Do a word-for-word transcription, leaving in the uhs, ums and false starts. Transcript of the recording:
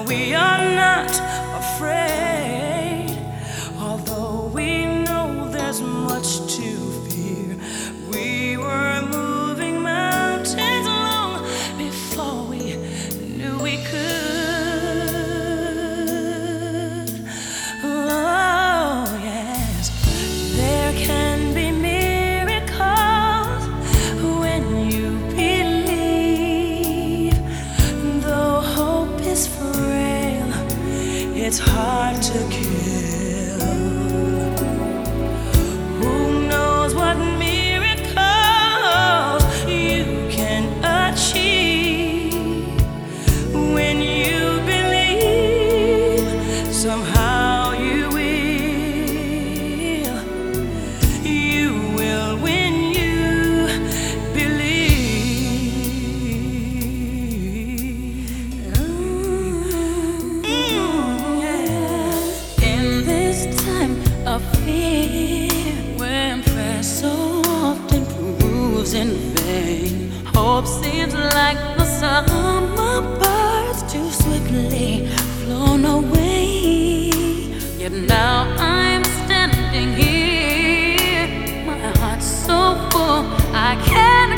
Now we are not afraid, although we know there's much to fear. We were moving mountains long before we knew we could. Oh, yes, there can be miracles when you believe. Though hope is frail, it's hard to kill. Who knows what miracles you can achieve when you believe? Somehow you will. You will when you believe. Mm, yeah. In this time of fear, when prayer so often proves in vain, hope seems like the summer birds too swiftly flown away. Yet now I'm standing here, my heart's so full I can't